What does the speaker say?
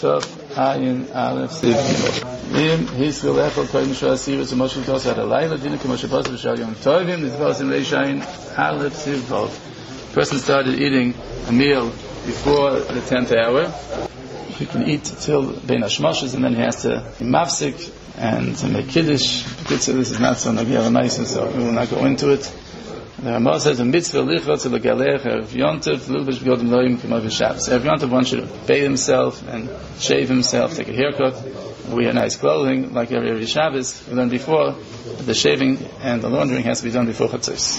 Tov Ayin Aleph Siv Im Hiskel Echol Koy Mishra Siv to Moshe Tos Ad Alayla Dina K'Moshe Pasuk B'Shal Yom Tovim This was in Reish Ayin Aleph Siv Vav. Person started eating a meal before the 10th hour. He can eat till Bein Hashmoshes, and then he has to be mafsik and to make kiddush. This is not so Nagia L'Maisa, so we will not go into it. The Ramah says a mitzvah lichot to legalech erev yontiv lubish b'yodim loyim k'may v'shabbos. Erev yontiv one should bathe himself and shave himself, take a haircut, wear nice clothing like every Shabbos. We learned before the shaving and the laundering has to be done before Chatzos.